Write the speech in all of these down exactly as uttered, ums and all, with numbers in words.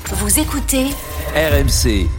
Vous écoutez R M C.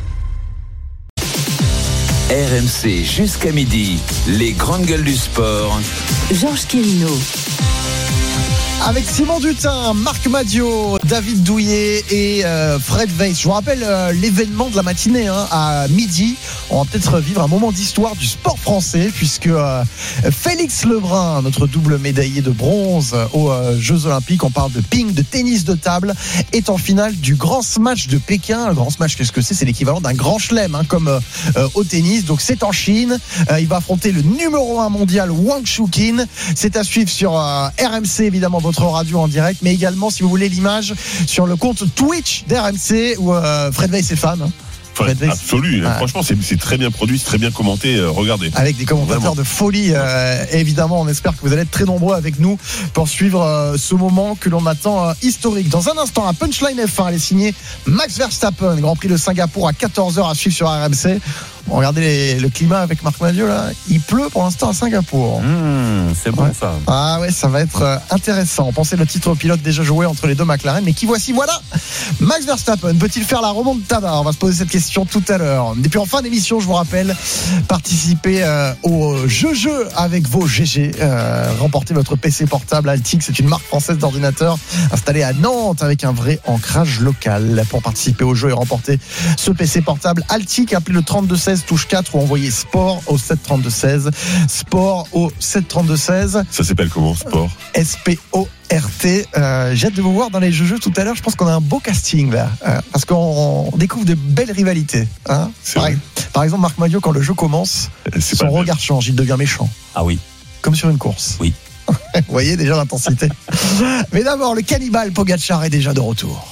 R M C jusqu'à midi, les grandes gueules du sport. Georges Quérino. Avec Simon Dutin, Marc Madiot, David Douillet et euh, Fred Weiss. Je vous rappelle euh, l'événement de la matinée hein, à midi. On va peut-être vivre un moment d'histoire du sport français puisque euh, Félix Lebrun, notre double médaillé de bronze aux euh, Jeux Olympiques, on parle de ping, de tennis de table, est en finale du Grand Smash de Pékin. Le Grand Smash, qu'est-ce que c'est ? C'est l'équivalent d'un grand chelem hein, comme euh, au tennis. Donc c'est en Chine. Euh, il va affronter le numéro un mondial Wang Shuqin. C'est à suivre sur euh, R M C évidemment, votre radio en direct, mais également si vous voulez l'image sur le compte Twitch d'R M C où euh, Fred Weiss est fan. Hein. Enfin, absolu, ah. Franchement c'est, c'est très bien produit, c'est très bien commenté, euh, regardez. Avec des commentateurs Vraiment. de folie, euh, évidemment, on espère que vous allez être très nombreux avec nous pour suivre euh, ce moment que l'on attend euh, historique. Dans un instant, un punchline F un, elle est signée Max Verstappen, Grand Prix de Singapour à quatorze heures à suivre sur R M C. Regardez les, le climat avec Marc Madiot là, il pleut pour l'instant à Singapour. Mmh, c'est bon ouais. ça. Ah ouais, ça va être euh, intéressant. Pensez le titre pilote déjà joué entre les deux McLaren, mais qui voici, voilà. Max Verstappen peut-il faire la remontada ? On va se poser cette question tout à l'heure. Et puis en fin d'émission, je vous rappelle, participez euh, au jeu-jeu avec vos G G. Euh, remportez votre P C portable Altic, c'est une marque française d'ordinateur installée à Nantes avec un vrai ancrage local. Pour participer au jeu et remporter ce P C portable Altic, appelez le trente-deux seize touche quatre ou envoyez sport au sept trente-deux seize. Sport au sept trente-deux seize. Ça s'appelle comment, sport ? S P O R T. Euh, j'ai hâte de vous voir dans les jeux-jeux tout à l'heure. Je pense qu'on a un beau casting là, euh, parce qu'on découvre de belles rivalités. Hein. Par, par exemple, Marc Madiot, quand le jeu commence, C'est son regard même. change, il devient méchant. Ah oui. Comme sur une course. Oui. Vous voyez déjà l'intensité. Mais d'abord, le cannibale Pogacar est déjà de retour.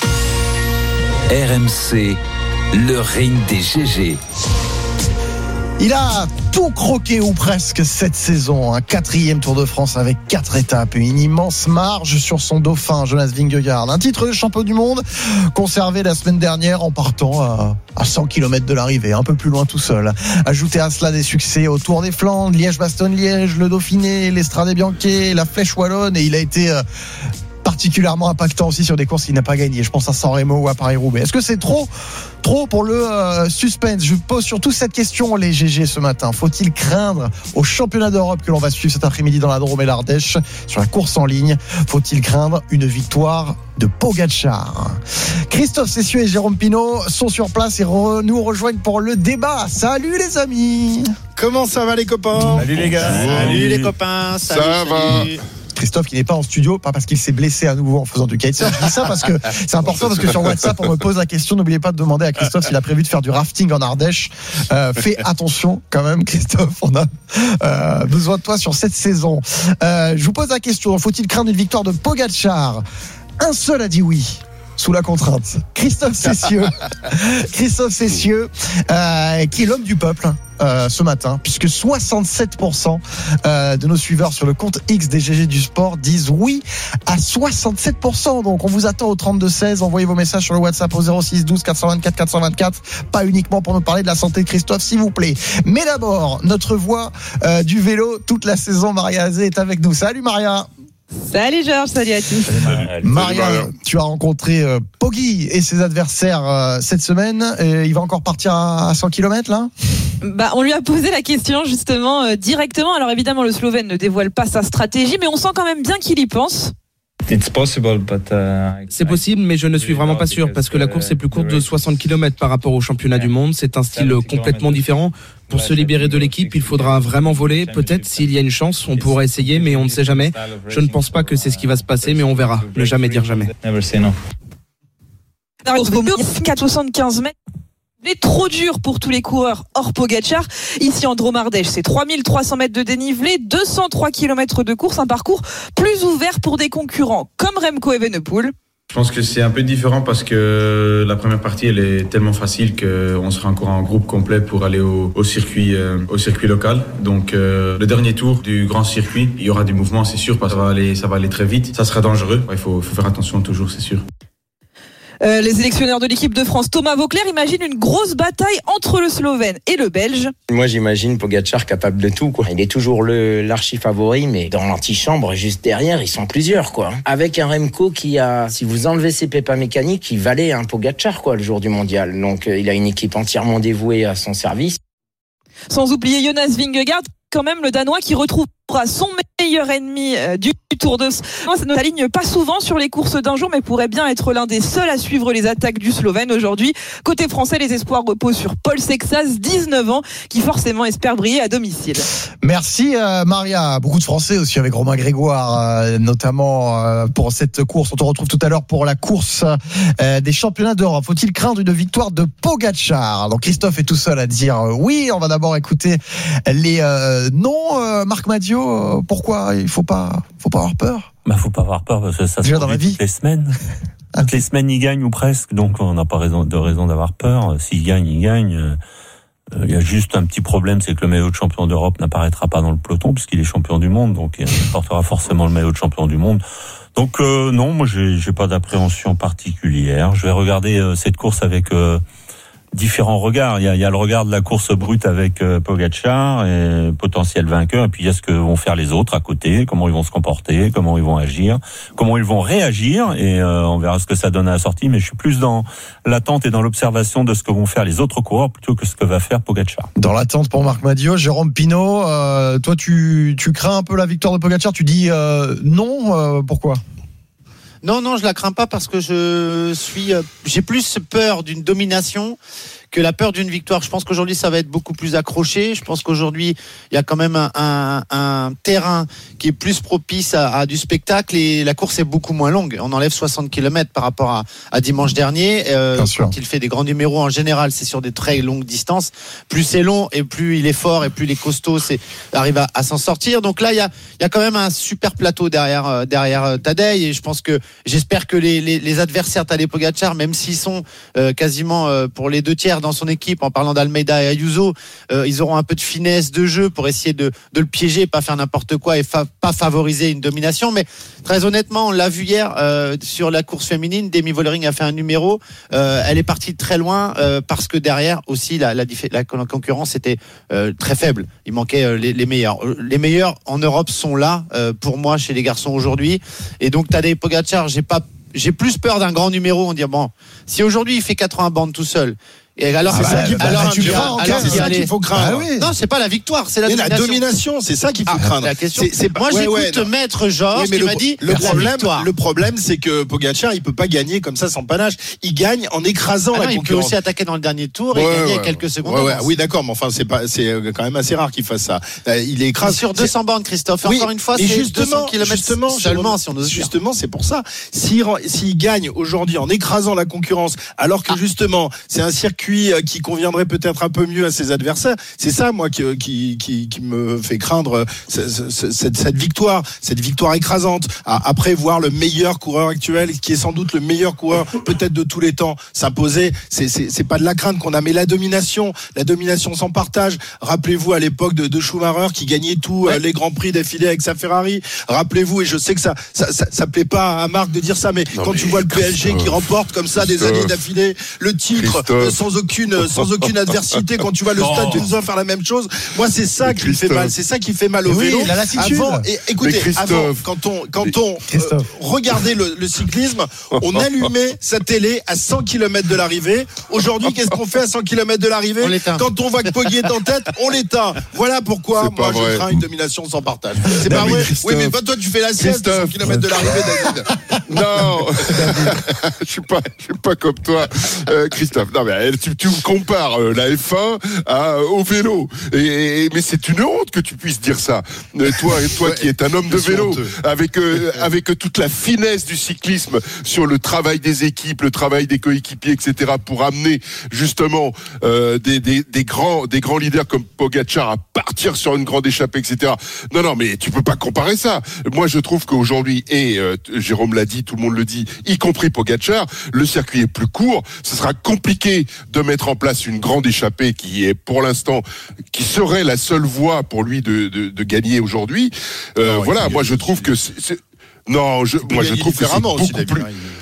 R M C, le ring des G G. Il a tout croqué ou presque cette saison. Un quatrième Tour de France avec quatre étapes. Une immense marge sur son dauphin, Jonas Vingegaard. Un titre de champion du monde conservé la semaine dernière en partant à, à cent kilomètres de l'arrivée, un peu plus loin tout seul. Ajoutez à cela des succès au Tour des Flandres, Liège-Bastogne-Liège, le Dauphiné, l'Estrade Bianche, la Flèche Wallonne, et il a été euh, particulièrement impactant aussi sur des courses qu'il n'a pas gagnées. Je pense à San Remo ou à Paris-Roubaix. Est-ce que c'est trop Trop pour le euh, suspense. Je pose surtout cette question, les G G, ce matin. Faut-il craindre au championnat d'Europe que l'on va suivre cet après-midi dans la Drôme et l'Ardèche, sur la course en ligne, faut-il craindre une victoire de Pogacar ? Christophe Cessieux et Jérôme Pinault sont sur place et re- nous rejoignent pour le débat. Salut les amis ! Comment ça va les copains ? Salut les gars. Salut les copains. Salut, ça salut. va. Christophe qui n'est pas en studio, pas parce qu'il s'est blessé à nouveau en faisant du kitesurf. Je dis ça parce que c'est important, parce que sur WhatsApp on me pose la question. N'oubliez pas de demander à Christophe s'il a prévu de faire du rafting en Ardèche. Euh, fais attention quand même, Christophe. On a euh, besoin de toi sur cette saison. Euh, je vous pose la question, faut-il craindre une victoire de Pogacar ? Un seul a dit oui. Sous la contrainte. Christophe Cessieux, Christophe Cessieux, euh, qui est l'homme du peuple euh, ce matin, puisque soixante-sept pour cent euh, de nos suiveurs sur le compte X des G G du sport disent oui à soixante-sept pour cent. Donc on vous attend au trente-deux seize. Envoyez vos messages sur le WhatsApp au zéro six douze quatre cent vingt-quatre quatre cent vingt-quatre. Pas uniquement pour nous parler de la santé de Christophe, s'il vous plaît. Mais d'abord, notre voix euh, du vélo toute la saison, Maria Azé est avec nous. Salut Maria. Salut Georges, salut à tous. Salut. Maria, Salut, tu as rencontré euh, Poggi et ses adversaires euh, cette semaine. Et il va encore partir à, à cent kilomètres là ? Bah, on lui a posé la question justement euh, directement. Alors évidemment, le Slovène ne dévoile pas sa stratégie, mais on sent quand même bien qu'il y pense. C'est possible, mais je ne suis vraiment pas sûr parce que la course est plus courte de soixante kilomètres par rapport au championnat du monde. C'est un style complètement différent. Pour se libérer de l'équipe, il faudra vraiment voler. Peut-être, s'il y a une chance, on pourra essayer, mais on ne sait jamais. Je ne pense pas que c'est ce qui va se passer, mais on verra. Ne jamais dire jamais. quatre cent soixante-quinze mètres. Il est trop dur pour tous les coureurs hors Pogacar. Ici en Drôme-Ardèche, c'est trois mille trois cents mètres de dénivelé, deux cent trois kilomètres de course, un parcours plus ouvert pour des concurrents comme Remco Evenepoel. Je pense que c'est un peu différent parce que la première partie elle est tellement facile qu'on sera encore en groupe complet pour aller au, au circuit euh, au circuit local. Donc euh, le dernier tour du grand circuit, il y aura du mouvement, c'est sûr, parce que ça va aller, ça va aller très vite. Ça sera dangereux. Il faut, faut faire attention toujours, c'est sûr. Euh, les sélectionneurs de l'équipe de France, Thomas Vauclair, imagine une grosse bataille entre le Slovène et le Belge. Moi, j'imagine Pogačar capable de tout, quoi. Il est toujours le, l'archi favori, mais dans l'antichambre, juste derrière, ils sont plusieurs, quoi. Avec un Remco qui a, si vous enlevez ses pépins mécaniques, qui valait un Pogačar, quoi, le jour du mondial. Donc, euh, il a une équipe entièrement dévouée à son service. Sans oublier Jonas Vingegaard, quand même le Danois qui retrouvera son meilleur ennemi du Tour de France. Ça ne s'aligne pas souvent sur les courses d'un jour, mais pourrait bien être l'un des seuls à suivre les attaques du Slovène aujourd'hui. Côté français, les espoirs reposent sur Paul Sexas, dix-neuf ans, qui forcément espère briller à domicile. Merci euh, Maria. Beaucoup de Français aussi avec Romain Grégoire, euh, notamment euh, pour cette course. On te retrouve tout à l'heure pour la course euh, des championnats d'Europe. Faut-il craindre une victoire de Pogačar? Donc Christophe est tout seul à dire euh, oui. On va d'abord écouter les euh, non. Euh, Marc Madiot, euh, pourquoi il faut pas, faut pas avoir peur? Bah, faut pas avoir peur parce que ça se Déjà dans la vie. toutes les semaines. Toutes les semaines, il gagne ou presque, donc on n'a pas raison, de raison d'avoir peur. S'il gagne, il gagne. Il euh, y a juste un petit problème, c'est que le maillot de champion d'Europe n'apparaîtra pas dans le peloton puisqu'il est champion du monde, donc il portera forcément le maillot de champion du monde. Donc euh, non, moi j'ai, j'ai pas d'appréhension particulière. Je vais regarder euh, cette course avec euh, différents regards. Il y a, il y a le regard de la course brute avec euh, Pogačar, et potentiel vainqueur, et puis il y a ce que vont faire les autres à côté, comment ils vont se comporter, comment ils vont agir, comment ils vont réagir, et euh, on verra ce que ça donne à la sortie. Mais je suis plus dans l'attente et dans l'observation de ce que vont faire les autres coureurs plutôt que ce que va faire Pogačar. Dans l'attente pour Marc Madiot, Jérôme Pinault, euh, toi tu, tu crains un peu la victoire de Pogačar, tu dis euh, non, euh, pourquoi ? Non, non, je la crains pas parce que je suis, euh, j'ai plus peur d'une domination que la peur d'une victoire. Je pense qu'aujourd'hui, ça va être beaucoup plus accroché. Je pense qu'aujourd'hui, il y a quand même un, un, un terrain qui est plus propice à, à du spectacle et la course est beaucoup moins longue. On enlève soixante kilomètres par rapport à, à dimanche dernier. Euh, quand il fait des grands numéros, en général, c'est sur des très longues distances. Plus c'est long et plus il est fort et plus il est costaud, c'est arrive à, à s'en sortir. Donc là, il y a, il y a quand même un super plateau derrière, euh, derrière Tadej, et je pense que j'espère que les, les, les adversaires Tadej Pogačar, même s'ils sont euh, quasiment euh, pour les deux tiers dans son équipe, en parlant d'Almeida et Ayuso, euh, ils auront un peu de finesse de jeu pour essayer de, de le piéger, pas faire n'importe quoi et fa- pas favoriser une domination. Mais très honnêtement, on l'a vu hier euh, sur la course féminine, Demi Vollering a fait un numéro, euh, elle est partie très loin euh, parce que derrière aussi la, la, la, la concurrence était euh, très faible. Il manquait euh, les, les meilleurs. Les meilleurs en Europe sont là euh, pour moi chez les garçons aujourd'hui, et donc Tadej Pogačar, j'ai pas j'ai plus peur d'un grand numéro. On dit bon, si aujourd'hui il fait quatre-vingts bandes tout seul, et alors, c'est ça qu'il faut, alors, tu alors, crains, alors, c'est ça qu'il faut craindre. Ah oui. Non, c'est pas la victoire, c'est la mais domination. la domination, c'est ça qu'il faut ah, craindre. La question. C'est, c'est pas, Moi, ouais, j'écoute ouais, Maître Georges oui, qui le, m'a dit le problème, victoire. Le problème, c'est que Pogačar, il peut pas gagner comme ça sans panache. Il gagne en écrasant ah la non, concurrence. Il peut aussi attaquer dans le dernier tour ouais, et gagner ouais, ouais, quelques secondes. Ouais, ouais, oui, d'accord, mais enfin, c'est pas, c'est quand même assez rare qu'il fasse ça. Il est écrasé sur deux cents bornes, Christophe. Oui, encore une fois, c'est justement, deux cents kilomètres justement, seulement, si on ose dire. Justement, c'est pour ça. S'il, s'il gagne aujourd'hui en écrasant la concurrence, alors que ah. justement, c'est un circuit qui conviendrait peut-être un peu mieux à ses adversaires, c'est ça moi qui qui qui, qui me fait craindre cette, cette, cette victoire, cette victoire écrasante. Après voir le meilleur coureur actuel, qui est sans doute le meilleur coureur peut-être de tous les temps, s'imposer, c'est c'est c'est pas de la crainte qu'on a, mais la domination, la domination sans partage. Rappelez-vous à l'époque de, de Schumacher qui gagnait tous ouais. les grands prix d'affilée avec sa Ferrari. Rappelez-vous, et je sais que ça ça ça, ça plaît pas à Marc de dire ça, mais non, quand mais tu vois le P S G qui remporte comme ça des années d'affilée le titre euh, sans aucune sans aucune adversité, quand tu vois le Stade Toulousain faire la même chose, moi c'est ça mais qui me fait mal, c'est ça qui fait mal au oui, vélo. La avant, et écoutez, avant, quand on quand on euh, regardait le, le cyclisme, on allumait sa télé à cent kilomètres de l'arrivée. Aujourd'hui, qu'est-ce qu'on fait à cent kilomètres de l'arrivée? On Quand on voit que Poggi est en tête, on l'éteint. Voilà pourquoi c'est moi je crains une domination sans partage. C'est non, pas vrai. Oui, mais toi tu fais la sieste à cent kilomètres de l'arrivée, David. Non, je suis pas, je suis pas comme toi, euh, Christophe. Non mais tu, tu me compares euh, la F un à, au vélo. Et, et mais c'est une honte que tu puisses dire ça. Euh, toi, toi ouais, qui es un homme de vélo, avec euh, avec toute la finesse du cyclisme sur le travail des équipes, le travail des coéquipiers, et cetera, pour amener justement euh, des, des des grands des grands leaders comme Pogačar à partir sur une grande échappée, et cetera. Non, non, mais tu peux pas comparer ça. Moi, je trouve qu'aujourd'hui, et euh, Jérôme l'a dit, tout le monde le dit, y compris Pogačar, le circuit est plus court. Ce sera compliqué de mettre en place une grande échappée qui est pour l'instant, qui serait la seule voie pour lui de de, de gagner aujourd'hui. Euh, non, voilà, moi je trouve que c'est, c'est... non, je, moi je trouve que c'est beaucoup plus.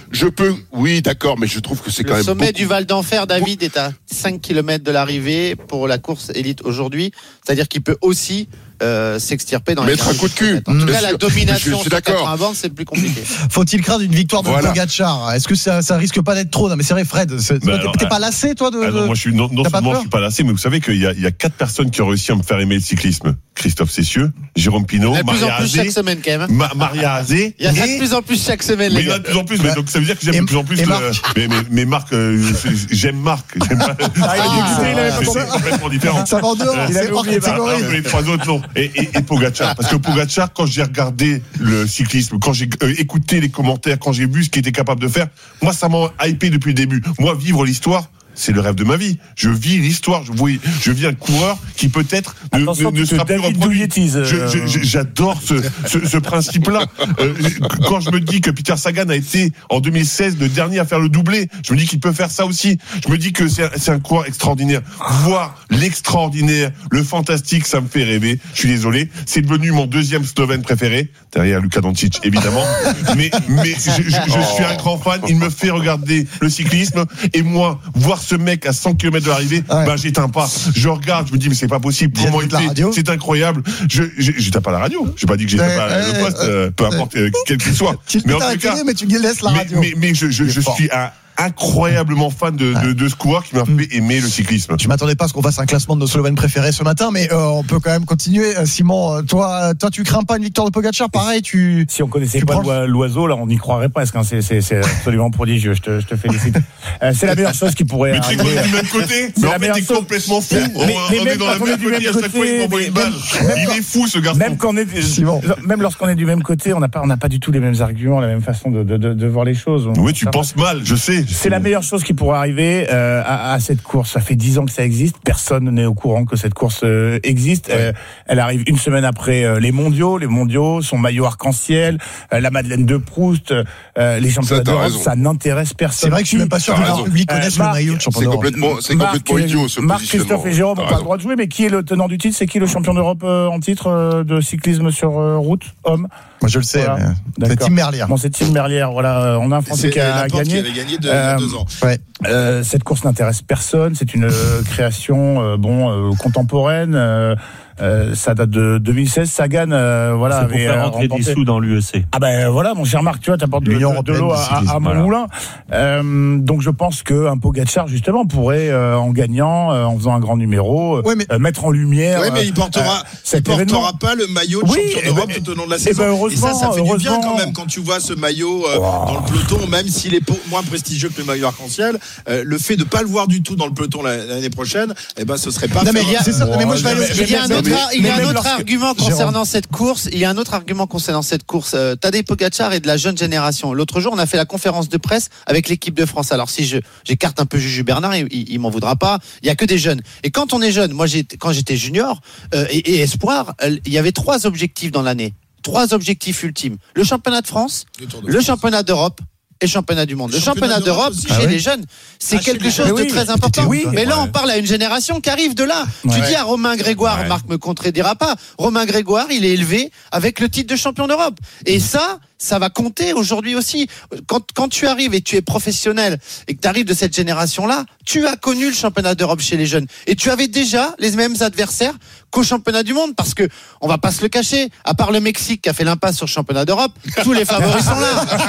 je peux, oui, d'accord, mais je trouve que c'est Le quand même. sommet beaucoup... du Val d'Enfer, David, est à cinq kilomètres de l'arrivée pour la course élite aujourd'hui. C'est-à-dire qu'il peut aussi euh, s'extirper dans mettre les un coup de cul. En tout cas, sûr. la domination je suis sur d'accord. quatre-vingts bornes, c'est le plus compliqué. Faut-il craindre une victoire de Voilà. Pogacar? Est-ce que ça, ça risque pas d'être trop? Non, mais c'est vrai, Fred. C'est, Bah t'es, alors, t'es ah, pas lassé, toi, de. Ah non, moi je suis non, non T'as pas seulement peur je suis pas lassé, mais vous savez qu'il y a, il y a quatre personnes qui ont réussi à me faire aimer le cyclisme. Christophe Cessieux, Jérôme Pinault, Il y en a de plus en Maria plus chaque Azé, semaine quand même. hein. Ma- Maria Azé. Il y en a et- de plus en plus chaque semaine, Mais les il y en a gars. de plus en plus, mais donc ça veut dire que j'aime Et- de plus en plus et le- Marc mais, mais, mais Marc, euh, c'est- j'aime Marc. J'aime pas. Ah, c'est, c'est complètement différent. Ça va en dehors, Euh, c'est hors catégorie. alors que les trois autres, non. Et, et, et Pogacar. Parce que Pogacar, quand j'ai regardé le cyclisme, quand j'ai euh, écouté les commentaires, quand j'ai vu ce qu'il était capable de faire, moi, ça m'a hypé depuis le début. Moi, vivre l'histoire, c'est le rêve de ma vie. Je vis l'histoire. Je vois, je vis un coureur qui peut-être ne, Attention, ne, ne tu te sera plus David reproduit. Douilletise, euh, Je- je- je- J'adore ce, ce, ce principe-là. Euh, quand je me dis que Peter Sagan a été en deux mille seize le dernier à faire le doublé, je me dis qu'il peut faire ça aussi. Je me dis que c'est un, c'est un coureur extraordinaire. Voir l'extraordinaire, le fantastique, ça me fait rêver. Je suis désolé. C'est devenu mon deuxième Slovène préféré, derrière Luka Doncic évidemment. mais mais je, je, je suis un grand fan. Il me fait regarder le cyclisme et moi voir ce mec à cent kilomètres de l'arrivée, Ouais. ben j'éteins pas. Je regarde, je me dis mais c'est pas possible. Il y a Comment de il la fait radio. C'est incroyable. Je je j'éteins pas la radio. J'ai pas dit que j'étais Ouais, pas ouais, le poste, ouais. euh, peu importe euh, quel qu'il soit. Tu Mais peux en tout t'arrêter, cas, mais tu laisses la mais, radio. mais, mais je, je, Il est je fort. suis un incroyablement fan de, de, de ce coureur qui m'a fait aimer le cyclisme. Je m'attendais pas à ce qu'on fasse un classement de nos Slovènes préférés ce matin, mais euh, on peut quand même continuer. Euh, Simon, euh, toi, toi, tu crains pas une victoire de Pogacar? Pareil, tu. Si on connaissait Tu pas prends- l'oi- l'oiseau, là, on y croirait presque. Hein. C'est, c'est, c'est absolument prodigieux. Je te, je te félicite. Euh, c'est la meilleure chose qui pourrait Mais tu sais qu'on arriver. est du même côté. C'est Mais la en fait, meilleure t'es chose. complètement fou. Mais- On, mais on est même dans quand la on est même du côté. même À chaque fois, il côté, m'envoie une mais- balle. même- Il est fou, ce garçon. Même quand on est, Simon. même lorsqu'on est du même côté, on n'a pas, on n'a pas du tout les mêmes arguments, la même façon de, de, de, de voir les choses. Oui, tu Ça va. penses mal, je sais. C'est la meilleure chose qui pourrait arriver euh, à, à cette course. Ça fait dix ans que ça existe. Personne n'est au courant que cette course euh, existe. Euh, elle arrive une semaine après euh, les mondiaux. Les mondiaux, son maillot arc-en-ciel, euh, la Madeleine de Proust, euh, les championnats Ça, t'as d'Europe, raison. ça n'intéresse personne. C'est vrai que je suis même pas sûr que T'as le raison. public connaisse Euh, le Marc, maillot de champion C'est d'Europe. complètement, c'est Marc, complètement idiot ce Marc, positionnement. Christophe et Jérôme T'as n'ont pas le raison. droit de jouer, mais qui est le tenant du titre? C'est qui le champion d'Europe euh, en titre euh, de cyclisme sur euh, route, homme? Moi, je le sais. Voilà. mais C'est D'accord. Tim Merlier. Bon, c'est Tim Merlier. Voilà, euh, on a un Français C'est qui a Laporte qui gagné. avait gagné de, il y Euh, a deux ans. Ouais. Euh, cette course n'intéresse personne. C'est une euh, création, euh, bon, euh, contemporaine. Euh, euh, ça date de deux mille seize. Sagan, euh, voilà, C'est pour avait faire euh, rentrer des remporté. sous dans l'U E C. Ah ben voilà, mon cher Marc, tu vois, t'apportes de, L'Union de, de européenne l'eau du à, cyclisme, à mon voilà. moulin. Euh, donc je pense que un Pogacar justement pourrait, euh, en gagnant, euh, en faisant un grand numéro, euh, Ouais, mais- euh, mettre en lumière. Oui, mais il euh, portera, euh, cet il portera événement. pas le maillot de Oui, champion eh d'Europe ben, tout au long de la eh saison. ben, Et heureusement, ça, ça fait du bien heureusement. quand même quand tu vois ce maillot euh, dans le peloton, même s'il est po- moins prestigieux que le maillot arc-en-ciel. Euh, le fait de pas le voir du tout dans le peloton la- l'année prochaine, eh ben, ce serait pas. Non, mais il y a- faire- c'est ça, mais moi, je vais aller au- Il y a un autre, il y a un mais autre lorsque- argument Jérôme. concernant cette course. Il y a un autre argument concernant cette course. Euh, Tadej Pogacar est de la jeune génération. L'autre jour, on a fait la conférence de presse avec l'équipe de France. Alors, si je j'écarte un peu Juju Bernard, il, il, il m'en voudra pas. Il y a que des jeunes. Et quand on est jeune, moi, j'ai, quand j'étais junior euh, et, et espoir, euh, il y avait trois objectifs dans l'année. Trois objectifs ultimes. Le championnat de France, Le Tour de le France. championnat d'Europe et le championnat du monde. Le Le championnat championnat d'Europe d'Europe chez aussi. Ah oui. les jeunes, c'est Ah, chez quelque les chose jeunes. de Oui. très important. Oui. Mais là, Ouais. on parle à une génération qui arrive de là. Tu Ouais. dis à Romain Grégoire, Ouais. Marc me contredira pas, Romain Grégoire, il est élevé avec le titre de champion d'Europe. Et ça, ça va compter aujourd'hui aussi. Quand, quand tu arrives et tu es professionnel et que tu arrives de cette génération-là, tu as connu le championnat d'Europe chez les jeunes. Et tu avais déjà les mêmes adversaires qu'au championnat du monde. Parce que, on va pas se le cacher, à part le Mexique qui a fait l'impasse sur le championnat d'Europe, tous les favoris sont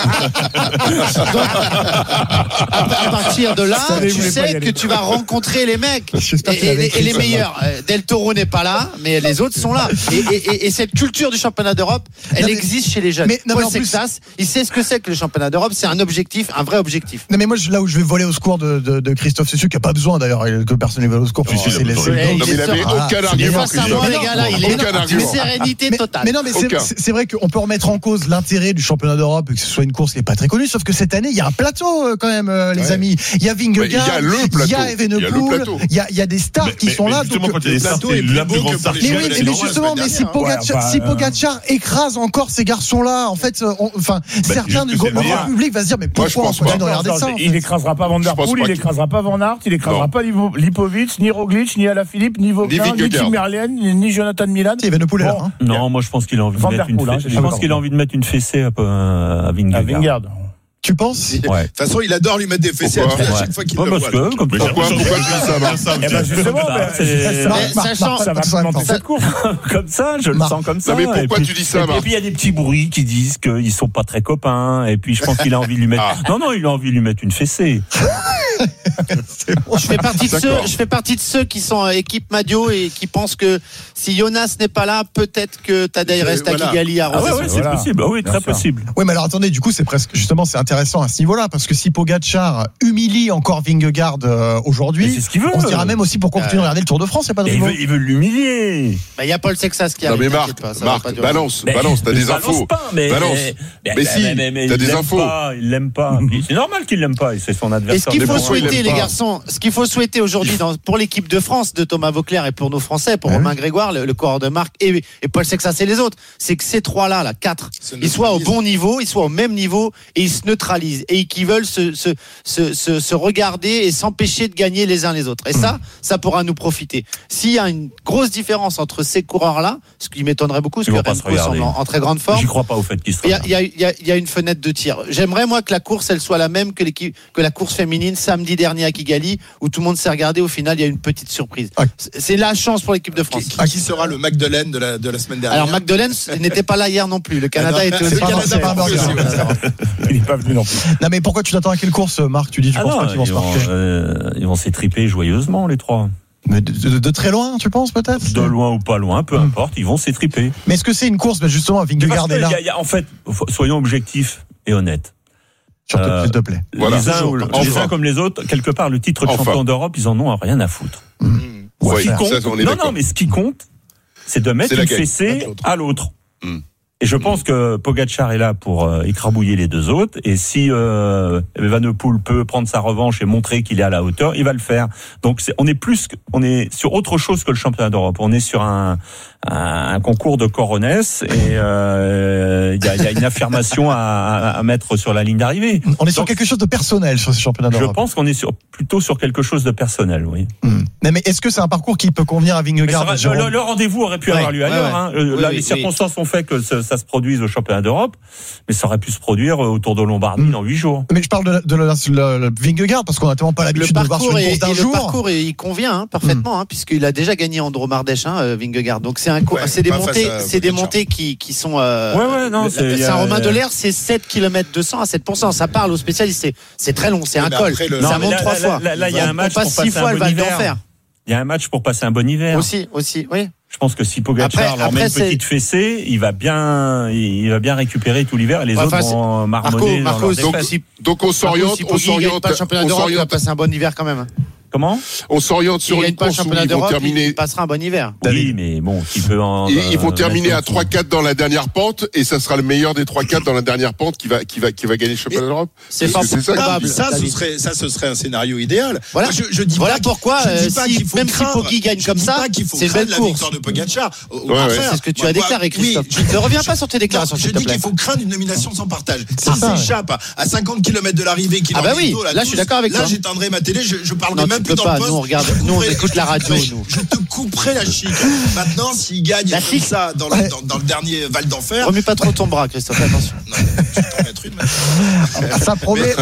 là. Donc, à, à partir de là, Je savais, tu vous voulez pas y sais aller. que tu vas rencontrer les mecs. J'espère Et, qu'il avait et- écrit et les ça. meilleurs. Euh, Del Toro n'est pas là, mais les autres sont là. Et, et- et- et cette culture du championnat d'Europe, elle Non, mais- existe chez les jeunes. mais- non, Paul mais en plus- Sexas, il sait ce que c'est que le championnat d'Europe. C'est un objectif, un vrai objectif. Non mais moi je- là où je vais voler au secours de, de, de Christophe, c'est sûr qu'il n'y a pas besoin d'ailleurs que personne ne vole au secours. Si, si, c'est il a les- besoin. c'est le Eh, dos. Non, mais il avait Ah, aucun il est argument. Face à Christophe. moi, Mais les non, gars, là, il est aucun une argument. sérénité mais, totale. mais non, mais c'est, Aucun. c'est- c'est vrai qu'on peut remettre en cause l'intérêt du championnat d'Europe et que ce soit une course qui n'est pas très connue, sauf que cette année, il y a un plateau euh, quand même, euh, les Ouais. amis. Il y a Vingegaard, Mais il y a le plateau. il y a Il y a le Evenepoel, plateau. il y a, il y a des stars Mais- qui mais- sont mais là. justement, donc- quand il y a des stars, plateau c'est est plus la beau plus que grande pour star. les Mais jeunes, oui, c'est mais, mais normal, justement, la mais semaine si, dernière, Pogacar, Ouais, enfin, si euh, Pogacar écrase encore ces garçons-là, en fait, euh, on- enfin, certains juste du que grand c'est le meilleur. public va se dire, mais Moi, je pourquoi on pense continue pas. de regarder Non, ça en il fait n'écrasera pas Van Der Je pense Poel, pas il qu'il- n'écrasera pas Van Aert, il n'écrasera Non. pas Livo- Lipovic, ni Roglic, ni Alaphilippe, ni Vaughan, ni Vingegaard. Tim Merlier, ni ni Jonathan Milan. Si, Evenepoel est là, Bon, hein. Non, moi je pense qu'il a envie de Van mettre Der une Poel, hein, fessée. j'ai Je dit pense d'accord. qu'il a envie de mettre une fessée à, à à Vingegaard. Vingegaard. Tu penses? De toute façon, il adore lui mettre des fessées à chaque fois qu'il le voit. Pourquoi, pourquoi tu dis ça, Marc? Eh ben justement, ça va commenter cette course. Comme ça, je le sens comme ça. Non, mais pourquoi tu dis ça, Marc? Et puis il y a des petits bruits qui disent qu'ils sont pas très copains. Et puis je pense qu'il a envie de lui mettre. Non, non, il a envie de lui mettre une fessée. Bon, je fais partie de ceux, je fais partie de ceux qui sont équipe Madio et qui pensent que si Jonas n'est pas là, peut-être que Tadej reste à Kigali à Rosé. Ah ouais, ouais, c'est voilà. possible. Oui, très possible. Oui, mais alors attendez, du coup, c'est presque justement, c'est intéressant à ce niveau-là parce que si Pogačar humilie encore Vingegaard euh, aujourd'hui, c'est ce qu'il veut. On se dira même aussi pourquoi continuer à regarder le Tour de France, c'est pas de il veut, il veut l'humilier. Bah, il y a Paul Sexas qui arrive. Non mais Marc, Marc, Marc balance, mais, balance, t'as des infos. Pas, mais, balance. Mais, mais si, mais, mais, t'as des infos. Pas, il l'aime pas. C'est normal qu'il l'aime pas. C'est son adversaire. Et ce qu'il faut souhaiter, les garçons, ce qu'il faut souhaiter aujourd'hui pour l'équipe de France de Thomas Vauclair et pour nos Français, pour Romain Grégoire, le, le coureur de Marc et, et Paul Sexas et les autres, c'est que ces trois-là, là, quatre, ils soient au bon niveau, ils soient au même niveau et ils se neutralisent et qu'ils veulent se, se, se, se, se regarder et s'empêcher de gagner les uns les autres. Et ça, ça pourra nous profiter. S'il y a une grosse différence entre ces coureurs-là, ce qui m'étonnerait beaucoup, parce que Remco semble en, en très grande forme. J'y crois pas au fait qu'ils se Il y a, il y a, il y a, il y a une fenêtre de tir. J'aimerais moi que la course, elle soit la même que l'équipe, que la course féminine samedi dernier à Kigali, où tout le monde s'est regardé. Au final, il y a une petite surprise. Ah. C'est la chance pour l'équipe de France. Qui, qui, qui sera le Magdeleine de la, de la semaine dernière? Alors Magdeleine n'était pas là hier non plus. Le Canada ah non, était au Canada. Pas pas il n'est pas venu non plus. Non mais pourquoi tu t'attends à quelle course, Marc? Tu dis tu ah penses non, pas qu'ils vont se marquer? euh, Ils vont s'étriper joyeusement les trois. Mais de, de, de très loin, tu penses peut-être? De loin ou pas loin, peu mmh. importe, ils vont s'étriper. Mais est-ce que c'est une course, ben justement, Vingegaard est là? Y a, y a, en fait, soyons objectifs et honnêtes. S'il euh, te plaît. Les, voilà. uns, ou, enfin. les uns comme les autres, quelque part, le titre de enfin. champion d'Europe, ils en ont rien à foutre. Mmh. Ouais, compte, ça, on est non, non, mais ce qui compte, c'est de mettre c'est une fessée à l'autre. Mmh. Et je pense que Pogačar est là pour euh, écrabouiller les deux autres. Et si euh, Van der Poel peut prendre sa revanche et montrer qu'il est à la hauteur, il va le faire. Donc c'est, on est plus, on est sur autre chose que le championnat d'Europe. On est sur un, un, un concours de coronets et il euh, y, a, y a une affirmation à, à, à mettre sur la ligne d'arrivée. On est sur Donc, quelque chose de personnel sur ce championnat d'Europe. Je pense qu'on est sur, plutôt sur quelque chose de personnel, oui. Mmh. Mais, mais est-ce que c'est un parcours qui peut convenir à Vingegaard? Va, le, le rendez-vous aurait pu ouais, avoir lieu ailleurs. Ouais, ouais. Hein. Oui, Là, oui, les circonstances oui. ont fait que ce, ça se produise au championnat d'Europe, mais ça aurait pu se produire autour de Lombardie mmh. dans huit jours. Mais je parle de, de, de, de, de Vingegaard parce qu'on n'a tellement pas l'habitude de le voir sur une course d'un jour. Le parcours, il convient hein, parfaitement, mmh. hein, puisqu'il a déjà gagné Andro-Mardèche, hein, Vingegaard. Donc c'est un, ouais, c'est des montées, à, c'est des montées qui, qui sont. Euh, ouais, ouais, non, c'est. Saint-Romain-de-l'Air, c'est sept kilomètres deux cents à sept pour cent. Ça parle aux spécialistes. C'est, c'est très long, c'est un col. Ça monte trois fois. Là, il y a un match pour passer six fois, elle va le faire. Il y a un match pour passer un bon hiver. Aussi, aussi, oui. Je pense que si Pogačar leur met une petite fessée, il va bien, il va bien récupérer tout l'hiver et les enfin, autres vont marmonner Marco, dans Marco, leur donc, si, donc on s'oriente, si on s'oriente, pas le championnat d'Europe, il va passer un bon hiver quand même. Comment? On s'oriente sur une course où ils vont terminer. Il passera un bon hiver. Oui, mais bon, qui peut en. Ils, ils vont terminer à trois quatre dans la dernière pente et ça sera le meilleur des trois quatre dans la dernière pente qui va, qui va, qui va gagner le championnat d'Europe. C'est fort probable. Ça, ce serait, ça, ce serait un scénario idéal. Voilà. Je, je dis voilà pas pourquoi, je dis pas si, qu'il faut même craindre, si Poggi gagne comme ça, c'est une belle la course. victoire de Pogačar. Ouais, ouais. C'est ce que tu as déclaré, Christophe. Ne reviens pas sur tes déclarations. Je dis qu'il faut craindre une nomination sans partage. S'il s'échappe à cinquante kilomètres de l'arrivée, qu'il ah bah oui, là, je suis d'accord avec toi. Là, j'éteindrai ma télé, je parlerai même plus dans le poste. Nous, on écoute la radio, nous. Je te couperai la chic. Maintenant, s'il gagne comme ça dans, la, dans, dans le dernier Val d'Enfer. Remets pas trop ton bras, Christophe, attention. Non, je vais t'en mettre une maintenant. Ça promet.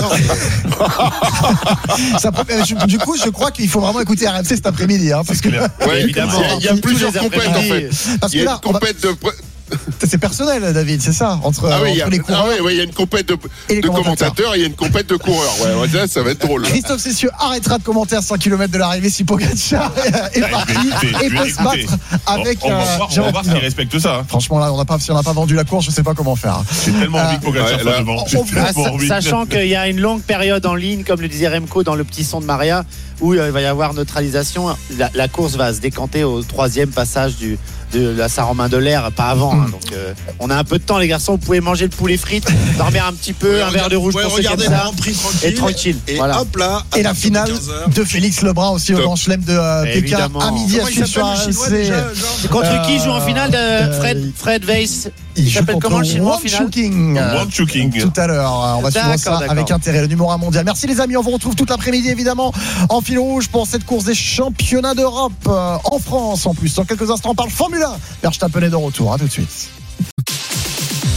Ça promet. Du coup, je crois qu'il faut vraiment écouter R M C cet après-midi. Hein, parce que ouais, évidemment. Il y a plusieurs compètes, en fait. Parce il y a une compète de. C'est personnel, David, c'est ça entre, ah oui, entre a, les coureurs. Ah oui, oui, il y a une compète de, de commentateurs et il y a une compète de coureurs. Ouais, ouais, ça, ça va être drôle. Christophe Cessieux arrêtera de commenter à cinq kilomètres de l'arrivée si Pogačar est parti et peut se battre avec. On, on, va voir, on va voir s'il respecte ça. Hein. Franchement, là, on n'a pas, si on n'a pas vendu la course, je sais pas comment faire. J'ai tellement envie que Pogačar soit devant. Sachant qu'il y a une longue période en ligne, comme le disait Remco dans le petit son de Maria, où il va y avoir neutralisation. La, la course va se décanter au troisième passage du. de la Saint-Romain-de-l'Air, pas avant. Hein, donc euh, on a un peu de temps, les garçons. Vous pouvez manger le poulet frites, dormir un petit peu, ouais, un verre de rouge pour ceux qui aiment ça, et tranquille. Et voilà. hop là. Et la finale de Félix Lebrun aussi au Grand Chelem de euh, Pékin à midi à suivre sur R M C. Contre qui joue en finale de Fred Fred Weiss? Il s'appelle comment le chinois en finale? Wang Chuking. Tout à l'heure, on va suivre ça avec intérêt, le numéro un mondial. Merci les amis, on vous retrouve toute l'après-midi évidemment en fil rouge pour cette course des championnats d'Europe en France en plus. Dans quelques instants on parle Formule un. Verstappen est de retour, à tout de suite.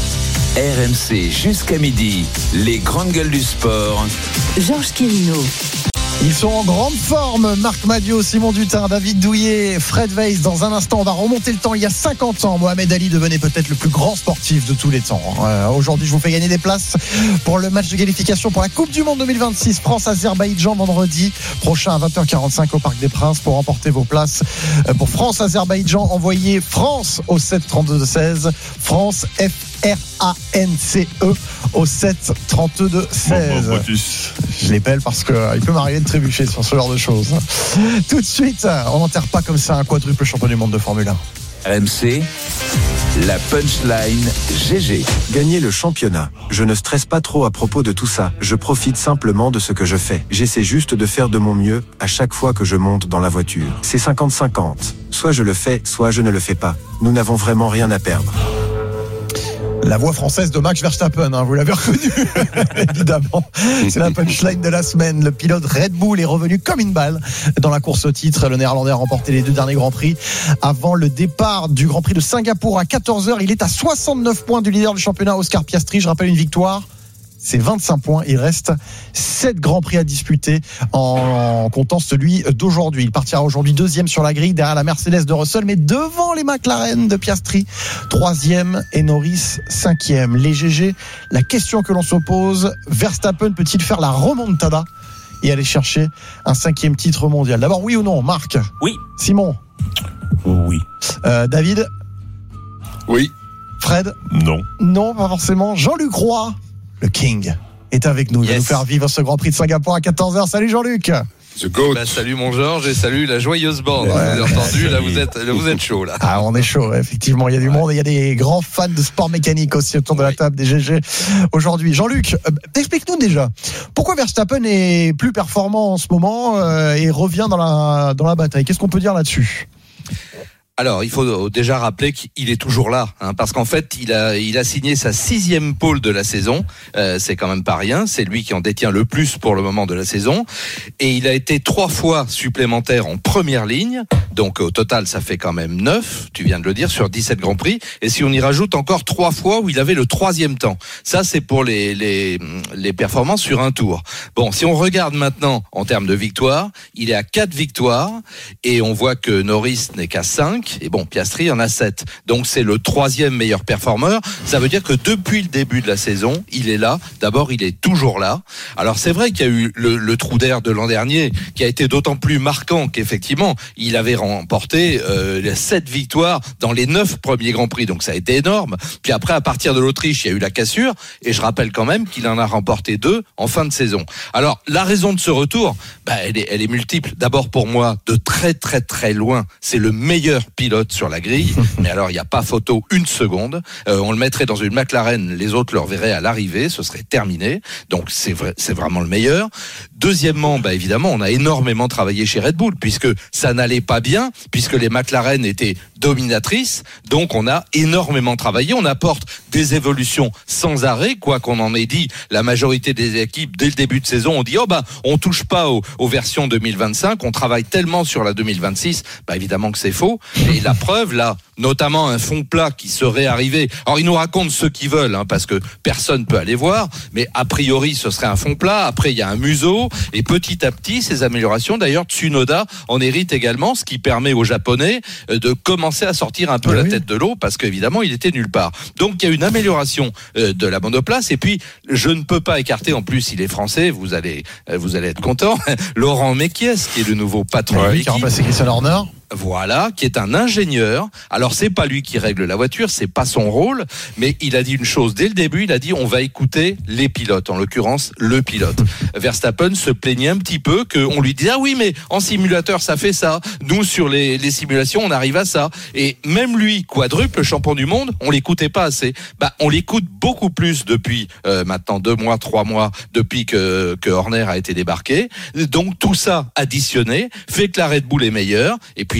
R M C jusqu'à midi, les grandes gueules du sport. Georges Quirino. Ils sont en grande forme, Marc Madiot, Simon Dutin, David Douillet, Fred Weiss. Dans un instant, on va remonter le temps. Il y a cinquante ans, Mohamed Ali devenait peut-être le plus grand sportif de tous les temps. Euh, aujourd'hui, je vous fais gagner des places pour le match de qualification pour la Coupe du Monde deux mille vingt-six. France-Azerbaïdjan vendredi prochain à vingt heures quarante-cinq au Parc des Princes. Pour remporter vos places pour France-Azerbaïdjan, envoyez France au sept trente-deux seize. France F R A N C E au sept trente-deux seize. Bon, bon, Brutus. Je l'épelle parce qu'il euh, peut m'arriver de trébucher sur ce genre de choses. Tout de suite, on n'enterre pas comme ça un quadruple champion du monde de Formule un. R M C, la punchline G G. Gagner le championnat. Je ne stresse pas trop à propos de tout ça. Je profite simplement de ce que je fais. J'essaie juste de faire de mon mieux à chaque fois que je monte dans la voiture. C'est cinquante cinquante. Soit je le fais, soit je ne le fais pas. Nous n'avons vraiment rien à perdre. La voix française de Max Verstappen, hein, vous l'avez reconnu, évidemment. C'est la punchline de la semaine. Le pilote Red Bull est revenu comme une balle dans la course au titre. Le Néerlandais a remporté les deux derniers Grands Prix. Avant le départ du Grand Prix de Singapour à quatorze heures, il est à soixante-neuf points du leader du championnat, Oscar Piastri. Je rappelle une victoire. C'est vingt-cinq points. Il reste sept Grands Prix à disputer en, en comptant celui d'aujourd'hui. Il partira aujourd'hui deuxième sur la grille derrière la Mercedes de Russell, mais devant les McLaren de Piastri, troisième, et Norris cinquième. Les G G, la question que l'on se pose, Verstappen peut-il faire la remontada et aller chercher un cinquième titre mondial? D'abord, oui ou non, Marc? Oui. Simon? Oui. Euh, David? Oui. Fred? Non. Non, pas forcément. Jean-Luc Roy, le King, est avec nous. Il yes. va nous faire vivre ce Grand Prix de Singapour à quatorze heures. Salut Jean-Luc. Bah, salut mon Georges et salut la joyeuse bande. Ouais, vous avez entendu, là vous êtes, là vous êtes chaud là. Ah, on est chaud, effectivement. Il y a du ouais. monde et il y a des grands fans de sport mécanique aussi autour de ouais. la table des G G aujourd'hui. Jean-Luc, euh, explique-nous déjà pourquoi Verstappen est plus performant en ce moment euh, et revient dans la dans la bataille. Qu'est-ce qu'on peut dire là-dessus? Alors, il faut déjà rappeler qu'il est toujours là, hein, parce qu'en fait, il a, il a signé sa sixième pole de la saison. Euh, c'est quand même pas rien. C'est lui qui en détient le plus pour le moment de la saison. Et il a été trois fois supplémentaire en première ligne. Donc, au total, ça fait quand même neuf, tu viens de le dire, sur dix-sept Grands Prix. Et si on y rajoute encore trois fois où il avait le troisième temps. Ça, c'est pour les, les, les performances sur un tour. Bon, si on regarde maintenant en termes de victoires, il est à quatre victoires. Et on voit que Norris n'est qu'à cinq. Et bon, Piastri en a sept. Donc c'est le troisième meilleur performeur. Ça veut dire que depuis le début de la saison, il est là. D'abord, il est toujours là. Alors c'est vrai qu'il y a eu le, le trou d'air de l'an dernier qui a été d'autant plus marquant qu'effectivement, il avait remporté euh, les sept victoires dans les neuf premiers Grands Prix. Donc ça a été énorme. Puis après, à partir de l'Autriche, il y a eu la cassure. Et je rappelle quand même qu'il en a remporté deux en fin de saison. Alors la raison de ce retour, bah, elle est, elle est multiple. D'abord pour moi, de très très très loin, c'est le meilleur pilote sur la grille, mais alors il n'y a pas photo une seconde. Euh, on le mettrait dans une McLaren, les autres le reverraient à l'arrivée, ce serait terminé. Donc c'est vrai, c'est vraiment le meilleur. Deuxièmement, bah évidemment, on a énormément travaillé chez Red Bull puisque ça n'allait pas bien, puisque les McLaren étaient dominatrices. Donc on a énormément travaillé. On apporte des évolutions sans arrêt, quoi qu'on en ait dit. La majorité des équipes dès le début de saison ont dit oh bah on touche pas aux, aux versions deux mille vingt-cinq. On travaille tellement sur la deux mille vingt-six. Bah évidemment que c'est faux. Et la preuve, là, notamment un fond plat qui serait arrivé. Alors, ils nous racontent ce qu'ils veulent, hein, parce que personne peut aller voir, mais a priori, ce serait un fond plat. Après, il y a un museau, et petit à petit, ces améliorations, d'ailleurs, Tsunoda en hérite également, ce qui permet aux Japonais de commencer à sortir un peu oui. la tête de l'eau, parce qu'évidemment, il était nulle part. Donc, il y a une amélioration de la monoplace, et puis, je ne peux pas écarter, en plus, il est français, vous allez, vous allez être content, Laurent Mekies, qui est le nouveau patron ouais, de l'équipe. Qui a remplacé Christian Horner. Voilà, qui est un ingénieur. Alors c'est pas lui qui règle la voiture, c'est pas son rôle, mais il a dit une chose dès le début, il a dit on va écouter les pilotes, en l'occurrence le pilote. Verstappen se plaignait un petit peu qu'on lui disait ah oui mais en simulateur ça fait ça, nous sur les, les simulations on arrive à ça, et même lui, quadruple champion du monde, on l'écoutait pas assez. Bah on l'écoute beaucoup plus depuis euh, maintenant deux mois, trois mois, depuis que, que Horner a été débarqué. Donc tout ça additionné fait que la Red Bull est meilleure, et puis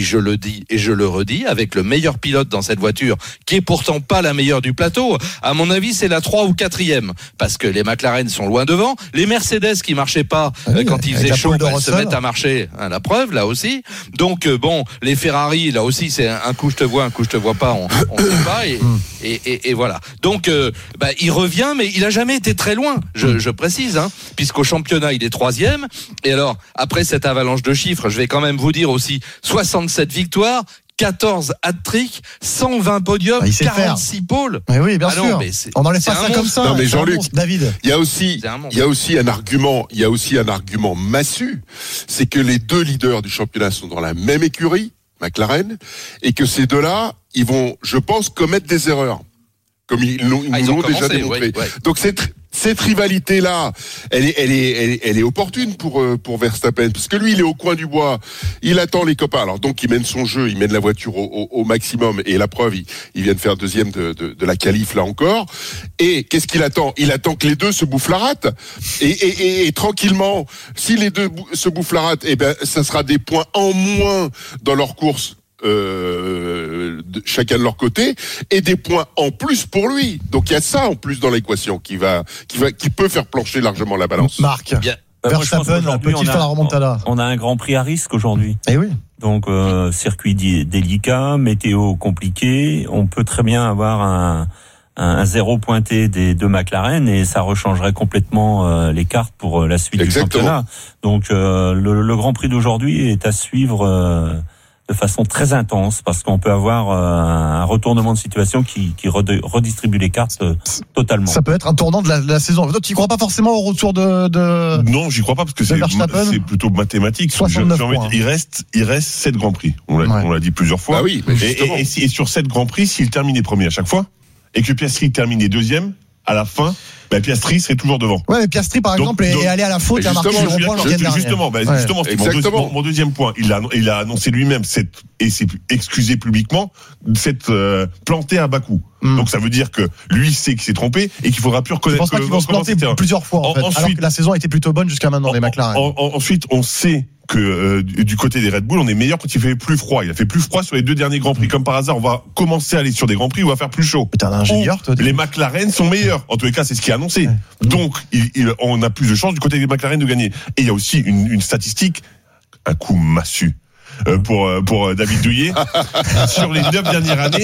puis je le dis et je le redis, avec le meilleur pilote dans cette voiture, qui est pourtant pas la meilleure du plateau. À mon avis, c'est la trois ou quatrième, parce que les McLaren sont loin devant, les Mercedes qui marchaient pas ah oui, quand il faisait chaud, bah, se mettent à marcher, hein, la preuve là aussi. Donc euh, bon, les Ferrari là aussi, c'est un coup je te vois, un coup je te vois pas, on, on sait pas et, et, et, et voilà. Donc euh, bah, il revient, mais il a jamais été très loin, je, je précise, hein, puisqu'au championnat il est troisième. Et alors après cette avalanche de chiffres, je vais quand même vous dire aussi soixante-sept victoires, quatorze hat-tricks, cent vingt podiums, ah, quarante-six pôles. Mais oui, bien ah sûr. Non, mais on n'enlève pas ça comme ça. Non, mais Jean-Luc, David. Il y a aussi, il y a aussi un argument, il y a aussi un argument massu, c'est que les deux leaders du championnat sont dans la même écurie, McLaren, et que ces deux-là, ils vont, je pense, commettre des erreurs. Comme ils, nous ah, l'ont déjà démontré. Ouais, ouais. Donc cette, cette rivalité-là, elle est, elle est, elle est, elle est opportune pour, pour Verstappen, parce que lui, il est au coin du bois, il attend les copains. Alors donc, il mène son jeu, il mène la voiture au, au, au maximum, et la preuve, il, il vient de faire deuxième de, de, de la qualif là encore. Et qu'est-ce qu'il attend ? Il attend que les deux se bouffent la rate, et, et, et, et tranquillement, si les deux bou- se bouffent la rate, eh ben, ça sera des points en moins dans leur course. Euh, de, chacun de leur côté, et des points en plus pour lui. Donc il y a ça en plus dans l'équation qui va, qui va, qui peut faire plancher largement la balance. Marc, bien. Verstappen, peut-il faire la remontada ? On a un Grand Prix à risque aujourd'hui. Eh oui. Donc euh, circuit délicat, météo compliqué. On peut très bien avoir un un zéro pointé des deux McLaren et ça rechangerait complètement euh, les cartes pour euh, la suite Exactement. du championnat. Donc euh, le, le Grand Prix d'aujourd'hui est à suivre. Euh, de façon très intense, parce qu'on peut avoir euh, un retournement de situation qui, qui redistribue les cartes euh, totalement. Ça peut être un tournant de la, de la saison. Toi, tu ne crois pas forcément au retour de... de non, j'y crois pas, parce que c'est, c'est plutôt mathématique. soixante-neuf je, points. Il reste, il reste sept Grands Prix. On l'a, ouais. on l'a dit plusieurs fois. Ah oui, et, et, et, et sur sept Grands Prix, s'il terminait premier à chaque fois, et que Piastri terminait deuxième, à la fin, bah, Piastri serait toujours devant. Ouais, mais Piastri, par donc, exemple, donc, est allé à la faute et a marqué le reprend l'an dernier. Justement, bah, ouais. justement, c'est mon, deuxi- mon, mon deuxième point. Il a, il a annoncé lui-même cette, et s'est excusé publiquement, cette euh, plantée à Bakou. Mm. Donc ça veut dire que lui sait qu'il s'est trompé et qu'il faudra plus reconnaître. Je pense pas qu'ils vont se planter plusieurs fois, en fait, ensuite, alors que la saison a été plutôt bonne jusqu'à maintenant, en, les McLaren. En, en, ensuite, on sait que euh, du côté des Red Bull, on est meilleur quand il fait plus froid. Il a fait plus froid sur les deux derniers Grands Prix. Comme par hasard, on va commencer à aller sur des Grands Prix où il va faire plus chaud. T'es un ingénieur, toi. Les McLaren sont meilleurs. En tous les cas, c'est ce qui est annoncé. Ouais. Donc, il, il, on a plus de chances du côté des McLaren de gagner. Et il y a aussi une, une statistique, un coup massu. Euh, pour pour David Douillet. Sur les neuf dernières années,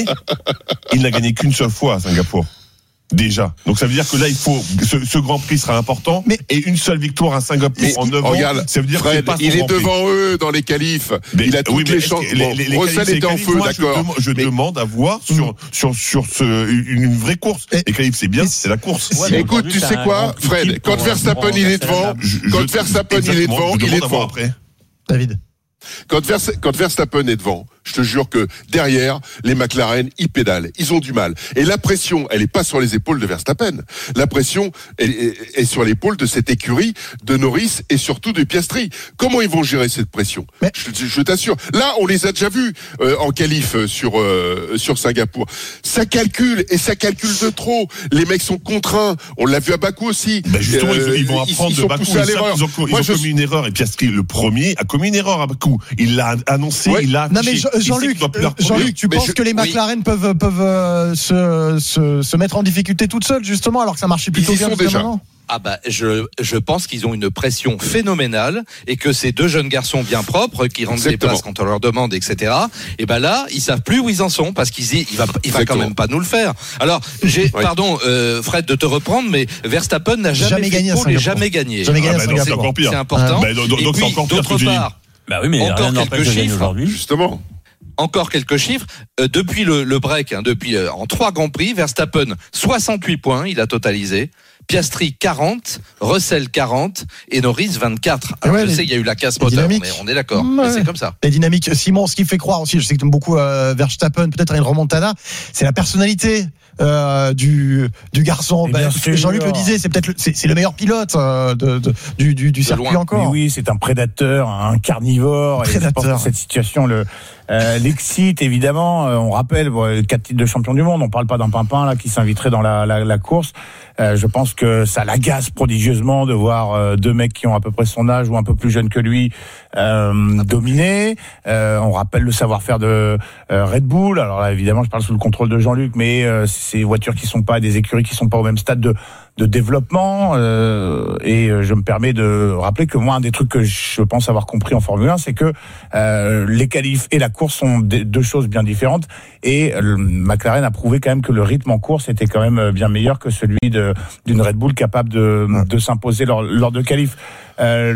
il n'a gagné qu'une seule fois à Singapour. Déjà. Donc ça veut dire que là, il faut ce, ce Grand Prix sera important. Mais et une seule victoire à Singapour mais, en neuf ans. Regarde, ça veut dire Fred, que c'est pas il est Grand devant Prix. eux dans les qualifs. Mais, il a toutes oui, les chances. Les, les, les Russell était en feu, moi, d'accord. Je, dem- je mais... demande à voir sur sur sur ce une, une vraie course. Et, les qualifs, c'est bien, c'est la course. Ouais, écoute, tu sais quoi, Fred, quand Verstappen il est devant, quand Verstappen il est devant, il est devant après. David. Quand, Vers, quand Verstappen est devant, je te jure que derrière, les McLaren, ils pédalent. Ils ont du mal. Et la pression, elle est pas sur les épaules de Verstappen. La pression elle est, est sur l'épaule de cette écurie, de Norris et surtout de Piastri. Comment ils vont gérer cette pression ? Mais... je, je t'assure. Là, on les a déjà vus euh, en qualif sur euh, sur Singapour. Ça calcule et ça calcule de trop. Les mecs sont contraints. On l'a vu à Bakou aussi. Ben justement, euh, ils, ils vont apprendre ils, ils de Bakou. Ils, à l'erreur. ils ont, ils Moi, ont je... commis une erreur et Piastri, le premier, a commis une erreur à Bakou. Il l'a annoncé, ouais. il l'a non mais Jean-Luc, Jean-Luc, tu mais penses je, que les McLaren oui. peuvent peuvent euh, se, se se mettre en difficulté toutes seules justement alors que ça marchait plutôt Ils bien sont déjà. Maintenant Ah bah je je pense qu'ils ont une pression phénoménale et que ces deux jeunes garçons bien propres qui rendent Exactement. des places quand on leur demande et cetera. Et ben là ils savent plus où ils en sont parce qu'ils y, il va il va quand même pas nous le faire. Alors j'ai oui. pardon euh, Fred de te reprendre mais Verstappen n'a jamais, jamais fait gagné pôle et jamais gagné. Jamais gagné. Ah bah, c'est encore pire. C'est important. Ah bah, donc, donc, et puis encore pire d'autre part. Bah oui, mais encore quelques chiffres aujourd'hui. Justement. Encore quelques chiffres. Euh, depuis le, le break, hein, depuis euh, en trois Grands Prix, Verstappen soixante-huit points, il a totalisé. Piastri quarante, Russell quarante et Norris vingt-quatre. Alors ouais, je les, sais, il y a eu la casse moteur, on est, on est d'accord. Ouais. Mais c'est comme ça. Les dynamiques. Simon, ce qui fait croire aussi, je sais que tu aimes beaucoup euh, Verstappen, peut-être à une remontada, c'est la personnalité euh, du du garçon. Bah, Jean-Luc le disait, c'est peut-être le, c'est, c'est le meilleur pilote euh, de, de, du du, du circuit loin. Encore. Mais oui, c'est un prédateur, un carnivore. Prédateur. Et je pense que cette situation le euh, l'excite évidemment. Euh, on rappelle bon, quatre titres de champion du monde. On parle pas d'un pimpin là qui s'inviterait dans la la, la course. Euh, je pense que ça l'agace prodigieusement de voir euh, deux mecs qui ont à peu près son âge ou un peu plus jeunes que lui euh, dominer. Euh, on rappelle le savoir-faire de euh, Red Bull. Alors là, évidemment, je parle sous le contrôle de Jean-Luc, mais euh, c'est des voitures qui sont pas, des écuries qui sont pas au même stade de de développement. Euh, et je me permets de rappeler que moi, un des trucs que je pense avoir compris en Formule un, c'est que euh, les qualifs et la course sont deux choses bien différentes. Et le McLaren a prouvé quand même que le rythme en course était quand même bien meilleur que celui de d'une Red Bull capable de de s'imposer lors lors de qualifs. Euh,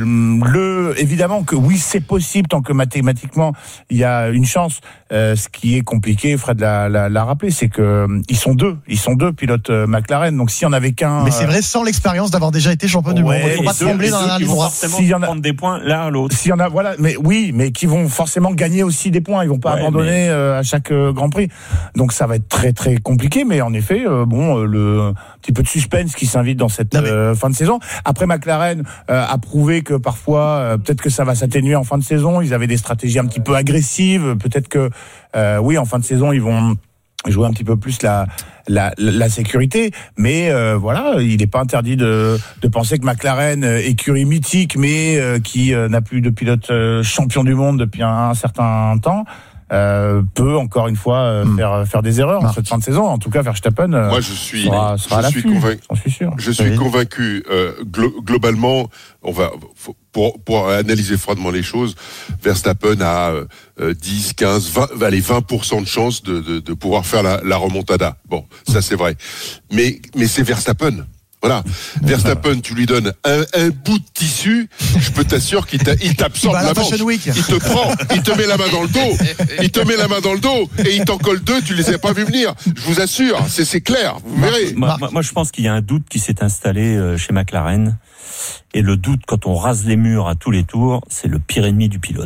le évidemment que oui, c'est possible tant que mathématiquement il y a une chance. Euh, ce qui est compliqué, Fred l'a, l'a, l'a rappelé, c'est que euh, ils sont deux, ils sont deux pilotes euh, McLaren. Donc s'il y en avait qu'un, mais c'est vrai sans l'expérience d'avoir déjà été champion du ouais, monde, il faut pas trembler dans la ligne droite. S'il y en a prendre des points l'un à l'autre. S'il y en a, voilà, mais oui, mais qui vont forcément gagner aussi des points. Ils vont pas ouais, abandonner mais... euh, à chaque euh, Grand Prix. Donc ça va être très très compliqué. Mais en effet, euh, bon, euh, le petit peu de suspense qui s'invite dans cette non, mais... euh, fin de saison. Après McLaren euh, a prouvé que parfois, euh, peut-être que ça va s'atténuer en fin de saison. Ils avaient des stratégies un petit peu agressives. Peut-être que euh, oui, en fin de saison, ils vont jouer un petit peu plus la la, la sécurité, mais euh, voilà, il n'est pas interdit de de penser que McLaren, euh, écurie mythique, mais euh, qui euh, n'a plus de pilote euh, champion du monde depuis un, un certain temps, euh, peut encore une fois euh, mmh. faire faire des erreurs en cette fin de saison. En tout cas, Verstappen euh, moi je suis sera, sera je suis convaincu j'en suis sûr. Je suis oui. convaincu euh, glo- globalement on va pour pour analyser froidement les choses, Verstappen a euh, dix, quinze, vingt, allez vingt pour cent de chance de de de pouvoir faire la la remontada. Bon, ça c'est vrai. Mais mais c'est Verstappen. Voilà, Verstappen, tu lui donnes un, un bout de tissu, je peux t'assurer qu'il t'a, il t'absorbe la manche. Il te prend, il te met la main dans le dos, il te met la main dans le dos et il t'en colle deux, tu les as pas vus venir. Je vous assure, c'est, c'est clair, vous verrez. Moi, moi, moi, je pense qu'il y a un doute qui s'est installé chez McLaren. Et le doute, quand on rase les murs à tous les tours, c'est le pire ennemi du pilote.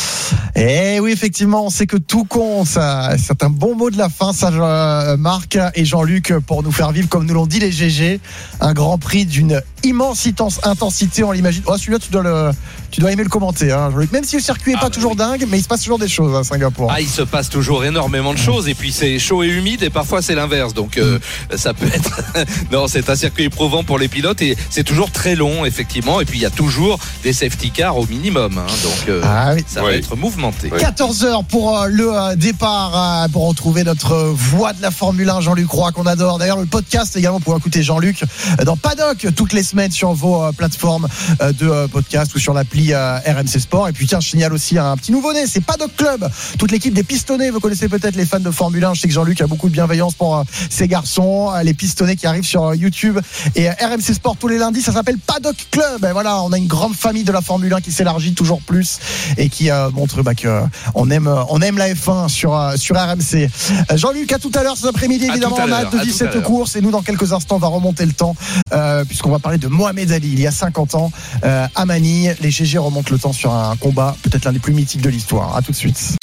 Eh oui, effectivement, on sait que tout compte. Ça, c'est un bon mot de la fin, ça, euh, Marc et Jean-Luc, pour nous faire vivre, comme nous l'ont dit les G G, un Grand Prix d'une immense intensité, on l'imagine. Oh, celui-là, tu dois le, tu dois aimer le commenter, hein, Jean-Luc. Même si le circuit est ah, pas toujours oui. dingue, mais il se passe toujours des choses à Singapour. Ah, il se passe toujours énormément de choses, et puis c'est chaud et humide, et parfois c'est l'inverse. Donc euh, mmh. ça peut être. Non, c'est un circuit éprouvant pour les pilotes, et c'est toujours très long, effectivement. Et puis il y a toujours des safety cars au minimum, hein, donc euh, ah, oui. ça oui. va être mouvementé. quatorze heures pour euh, le euh, départ, euh, pour retrouver notre euh, voix de la Formule un, Jean-Luc Roy, qu'on adore. D'ailleurs, le podcast également, pour écouter Jean-Luc euh, dans Paddock toutes les semaines sur vos euh, plateformes euh, de euh, podcast ou sur l'appli euh, R M C Sport. Et puis tiens, je signale aussi un petit nouveau-né, c'est Paddock Club, toute l'équipe des pistonnés. Vous connaissez peut-être les fans de Formule un. Je sais que Jean-Luc a beaucoup de bienveillance pour euh, ces garçons, euh, les pistonnés qui arrivent sur euh, YouTube et euh, R M C Sport tous les lundis. Ça s'appelle Paddock Club. Et voilà, on a une grande famille de la Formule un qui s'élargit toujours plus et qui euh, montre bah, que euh, on aime on aime la F un sur euh, sur R M C. Euh, Jean-Luc, à tout à l'heure cet après-midi, évidemment, on a hâte de vivre cette course, et nous dans quelques instants on va remonter le temps euh, puisqu'on va parler de Mohamed Ali il y a cinquante ans euh, à Manille. Les G G remontent le temps sur un combat peut-être l'un des plus mythiques de l'histoire. À tout de suite.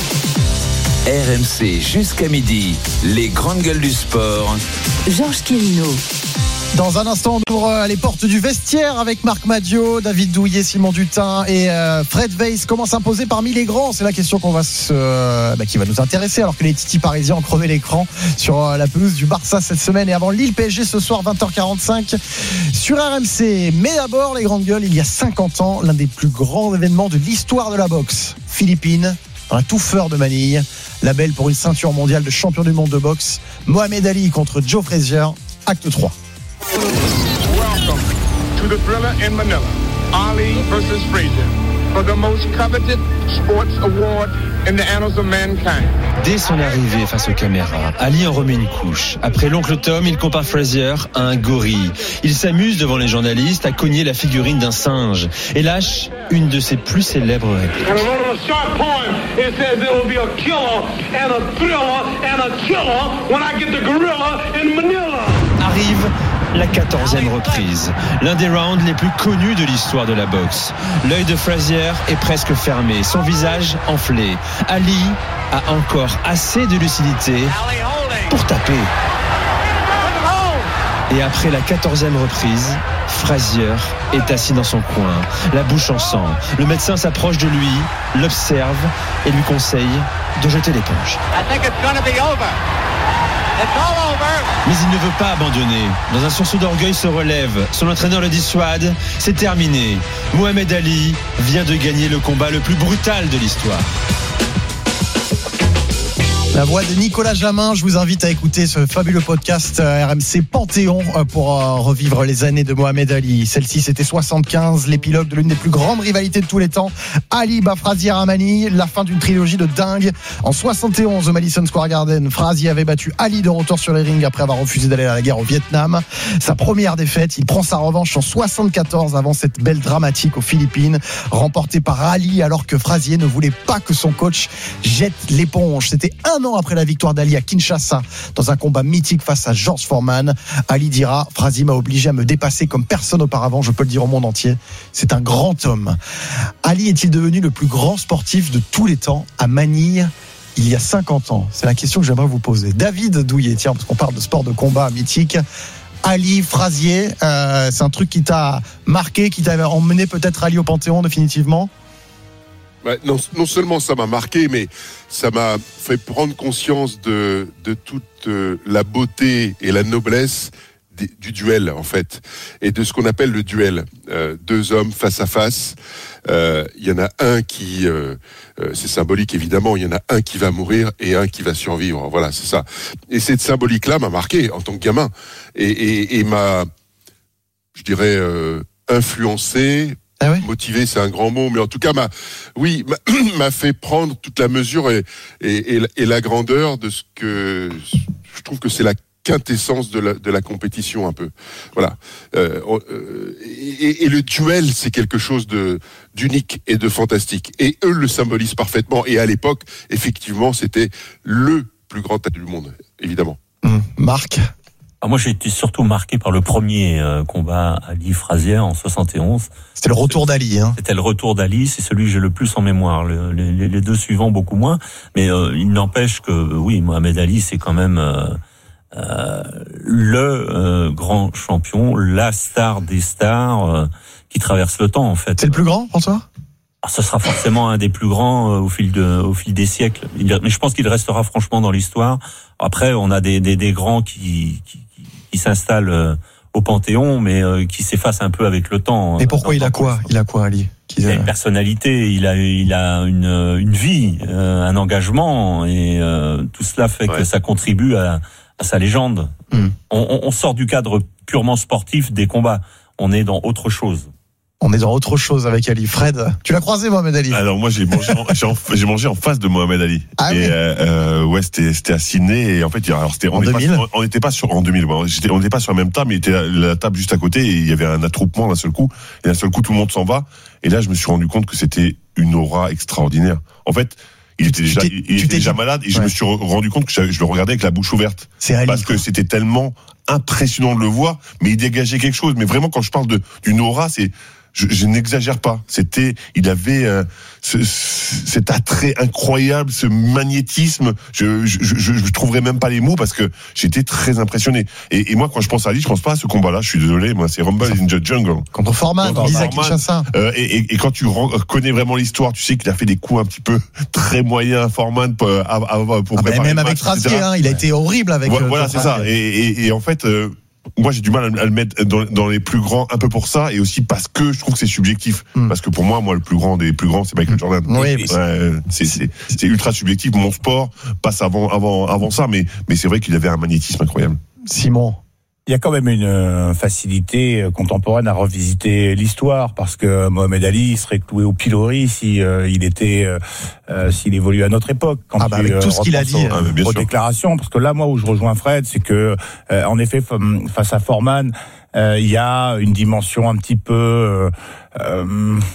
R M C jusqu'à midi, les grandes gueules du sport. Georges Quirino. Dans un instant, on ouvre les portes du vestiaire avec Marc Madiot, David Douillet, Simon Dutin et euh, Fred Weiss. Comment s'imposer parmi les grands? C'est la question qu'on va se, euh, bah, qui va nous intéresser, alors que les titis parisiens ont crevé l'écran sur euh, la pelouse du Barça cette semaine, et avant Lille P S G ce soir vingt heures quarante-cinq sur R M C. Mais d'abord, les grandes gueules, il y a cinquante ans, l'un des plus grands événements de l'histoire de la boxe. Philippines, dans la touffeur de Manille, la belle pour une ceinture mondiale de champion du monde de boxe. Mohamed Ali contre Joe Frazier, acte trois. Welcome to the thriller in Manila. Ali versus Frazier for the most coveted sports award in the annals of mankind. Dès son arrivée face aux caméras, Ali en remet une couche. Après l'oncle Tom, il compare Frazier à un gorille. Il s'amuse devant les journalistes à cogner la figurine d'un singe et lâche une de ses plus célèbres répliques. Arrive la quatorzième reprise, l'un des rounds les plus connus de l'histoire de la boxe. L'œil de Frazier est presque fermé, son visage enflé. Ali a encore assez de lucidité pour taper. Et après la quatorzième reprise, Frazier est assis dans son coin, la bouche en sang. Le médecin s'approche de lui, l'observe et lui conseille de jeter l'éponge. Mais il ne veut pas abandonner. Dans un sursaut d'orgueil, se relève. Son entraîneur le dissuade. C'est terminé. Mohamed Ali vient de gagner le combat le plus brutal de l'histoire. La voix de Nicolas Jamin. Je vous invite à écouter ce fabuleux podcast R M C Panthéon pour revivre les années de Mohamed Ali. Celle-ci, c'était soixante-quinze, l'épilogue de l'une des plus grandes rivalités de tous les temps. Ali bat Frazier à Manille, la fin d'une trilogie de dingue. En soixante et onze, au Madison Square Garden, Frazier avait battu Ali de retour sur les rings après avoir refusé d'aller à la guerre au Vietnam. Sa première défaite, il prend sa revanche en soixante-quatorze avant cette belle dramatique aux Philippines, remportée par Ali alors que Frazier ne voulait pas que son coach jette l'éponge. C'était un an après la victoire d'Ali à Kinshasa dans un combat mythique face à George Foreman. Ali dira: Frazier m'a obligé à me dépasser comme personne auparavant, je peux le dire au monde entier. C'est un grand homme. Ali est-il devenu le plus grand sportif de tous les temps à Manille il y a cinquante ans? C'est la question que j'aimerais vous poser. David Douillet, tiens, parce qu'on parle de sport de combat mythique. Ali, Frazier, euh, c'est un truc qui t'a marqué, qui t'a emmené peut-être Ali au Panthéon définitivement? Ouais, non, non seulement ça m'a marqué, mais ça m'a fait prendre conscience de, de toute euh, la beauté et la noblesse des, du duel, en fait, et de ce qu'on appelle le duel. Euh, deux hommes face à face, il euh, y en a un qui, euh, euh, c'est symbolique évidemment, il y en a un qui va mourir et un qui va survivre. Voilà, c'est ça. Et cette symbolique-là m'a marqué en tant que gamin, et, et, et m'a, je dirais, euh, influencé. Ah oui? Motivé, c'est un grand mot, mais en tout cas, m'a, oui, m'a, m'a fait prendre toute la mesure et, et, et, et la grandeur de ce que je trouve que c'est la quintessence de la, de la compétition un peu. Voilà. Euh, euh, et, et le duel, c'est quelque chose de d'unique et de fantastique. Et eux le symbolisent parfaitement. Et à l'époque, effectivement, c'était le plus grand athlète du monde, évidemment. Mmh. Marc. Ah, moi, j'ai été surtout marqué par le premier euh, combat Ali-Frazier en soixante et onze. C'était le retour d'Ali, hein. C'était le retour d'Ali, c'est celui que j'ai le plus en mémoire. Le, les, les deux suivants, beaucoup moins. Mais euh, il n'empêche que, oui, Mohamed Ali, c'est quand même euh, euh, le euh, grand champion, la star des stars euh, qui traverse le temps, en fait. C'est le plus grand, François ? Ah, ce sera forcément un des plus grands euh, au fil de, au fil des siècles. Il, mais je pense qu'il restera franchement dans l'histoire. Après, on a des, des, des grands qui, qui, qui s'installent euh, au Panthéon, mais euh, qui s'effacent un peu avec le temps. Et pourquoi il a quoi? Il a quoi, Ali? Il a une personnalité, il a, il a une, une vie, euh, un engagement, et euh, tout cela fait ouais. que ça contribue à, à sa légende. Mm. On, on sort du cadre purement sportif des combats. On est dans autre chose. On est dans autre chose avec Ali. Fred, tu l'as croisé, Mohamed Ali? Alors moi, j'ai mangé, en, j'ai, en, j'ai mangé en face de Mohamed Ali. Ah et oui. euh, ouais, c'était, c'était à Sydney. Et en fait, alors c'était, on n'était pas sur en deux mille. On n'était pas sur la même table, mais il était la table juste à côté et il y avait un attroupement d'un seul coup. Et d'un seul coup, tout le monde s'en va. Et là, je me suis rendu compte que c'était une aura extraordinaire. En fait. Il était déjà, il était déjà malade et ouais. je me suis rendu compte que je le regardais avec la bouche ouverte. C'est Ali, parce quoi. que c'était tellement impressionnant de le voir, mais il dégageait quelque chose. Mais vraiment, quand je parle de, d'une aura, c'est, je, je n'exagère pas. C'était, il avait euh, ce, cet attrait incroyable, ce magnétisme. Je, je, je, je trouverais même pas les mots parce que j'étais très impressionné. Et, et moi, quand je pense à Ali, je pense pas à ce combat-là. Je suis désolé, moi, c'est Rumble in the Jungle contre Foreman, Isaac Kinshasa. Euh, et, et, et quand tu connais vraiment l'histoire, tu sais qu'il a fait des coups un petit peu très moyens, Foreman, pour, pour ah préparer bah même le avec Frazier, hein, il a été horrible avec. Voilà, euh, voilà c'est ça. Et, et, et en fait. Euh, moi, j'ai du mal à le mettre dans, dans les plus grands, un peu pour ça, et aussi parce que je trouve que c'est subjectif. Mm. Parce que pour moi, moi, le plus grand des plus grands, c'est Michael Jordan. Oui, ouais, c'est, c'est, c'est ultra subjectif. Mon sport passe avant, avant, avant ça, mais, mais c'est vrai qu'il avait un magnétisme incroyable. Simon. Il y a quand même une facilité contemporaine à revisiter l'histoire parce que Mohamed Ali serait cloué au pilori si euh, il était euh, s'il évoluait à notre époque. Quand ah bah avec euh, tout ce qu'il a dit, aux, euh, aux déclarations, parce que là, moi, où je rejoins Fred, c'est que euh, en effet, face à Foreman, euh, il y a une dimension un petit peu, euh, euh,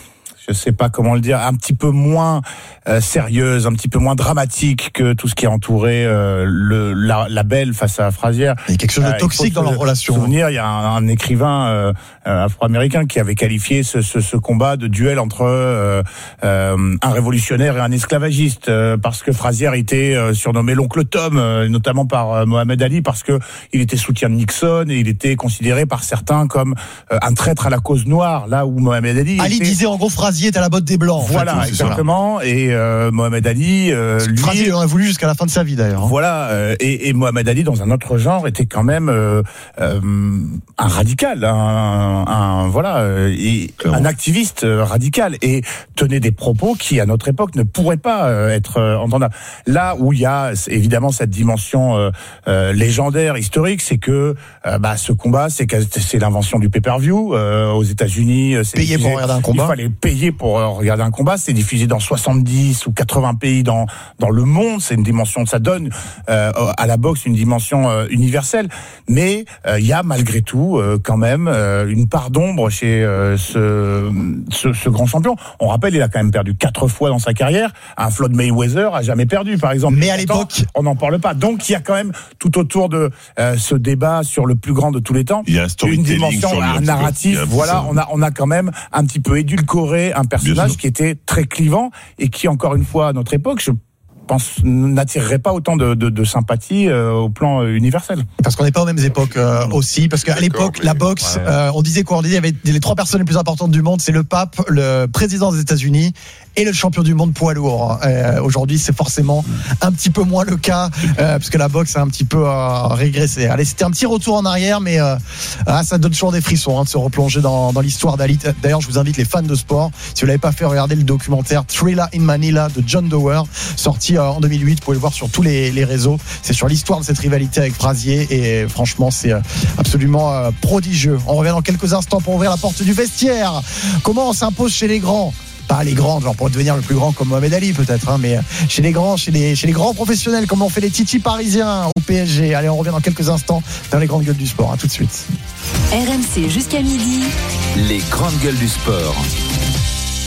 je sais pas comment le dire, un petit peu moins euh, sérieuse, un petit peu moins dramatique que tout ce qui a entouré euh, le, la, la belle face à Frazier. Il y a quelque chose de euh, toxique dans leur relation. Souvenir, il y a un, un écrivain euh, afro-américain qui avait qualifié ce, ce, ce combat de duel entre euh, euh, un révolutionnaire et un esclavagiste, euh, parce que Frazier était euh, surnommé l'oncle Tom, euh, notamment par euh, Mohamed Ali, parce que il était soutien de Nixon et il était considéré par certains comme euh, un traître à la cause noire, là où Mohamed Ali. Ali était... disait en gros Frazier est à la botte des blancs. Voilà, fait, exactement. Et euh, Mohamed Ali, euh, lui, Frazier en a voulu jusqu'à la fin de sa vie d'ailleurs. Hein. Voilà, euh, et, et Mohamed Ali dans un autre genre était quand même euh, euh, un radical, un, un voilà, euh, et un activiste radical, et tenait des propos qui à notre époque ne pourraient pas euh, être euh, entendables. Là où il y a évidemment cette dimension euh, euh, légendaire, historique, c'est que euh, bah, ce combat, c'est, c'est l'invention du pay-per-view euh, aux États-Unis. C'est payer diffusé, pour regarder un combat. Il fallait payer pour euh, regarder un combat. C'est diffusé dans soixante-dix ou quatre-vingts pays dans dans le monde. C'est une dimension, ça donne euh, à la boxe une dimension euh, universelle. Mais il euh, y a malgré tout euh, quand même euh, une part d'ombre chez euh, ce, ce ce grand champion. On rappelle, il a quand même perdu quatre fois dans sa carrière. Un Floyd Mayweather a jamais perdu, par exemple. Mais à l'époque, on n'en parle pas. Donc il y a quand même tout autour de euh, ce débat sur le plus grand de tous les temps, il y a un une dimension, un narratif. Un voilà, on a on a quand même un petit peu édulcoré un personnage qui était très clivant et qui, encore une fois, à notre époque, je pense, n'attirerait pas autant de, de, de sympathie euh, au plan euh, universel. Parce qu'on n'est pas aux mêmes époques euh, aussi, parce qu'à l'époque, mais... la boxe, ouais. euh, on disait quoi? On disait il y avait les trois personnes les plus importantes du monde, c'est le pape, le président des États-Unis et le champion du monde poids lourd. Euh, aujourd'hui, c'est forcément un petit peu moins le cas, euh, parce que la boxe a un petit peu euh, régressé. Allez, c'était un petit retour en arrière, mais euh, ah, ça donne toujours des frissons hein, de se replonger dans, dans l'histoire d'Ali. D'ailleurs, je vous invite les fans de sport, si vous l'avez pas fait, regardez le documentaire Thriller in Manila de John Dower, sorti euh, en deux mille huit. Vous pouvez le voir sur tous les, les réseaux. C'est sur l'histoire de cette rivalité avec Frazier, et franchement, c'est euh, absolument euh, prodigieux. On revient dans quelques instants pour ouvrir la porte du vestiaire. Comment on s'impose chez les grands? Pas les grands, genre pour devenir le plus grand comme Mohamed Ali peut-être, hein, mais chez les grands, chez les, chez les grands professionnels, comme on fait les titis parisiens au P S G. Allez, on revient dans quelques instants dans les grandes gueules du sport. À tout de suite. R M C jusqu'à midi. Les grandes gueules du sport.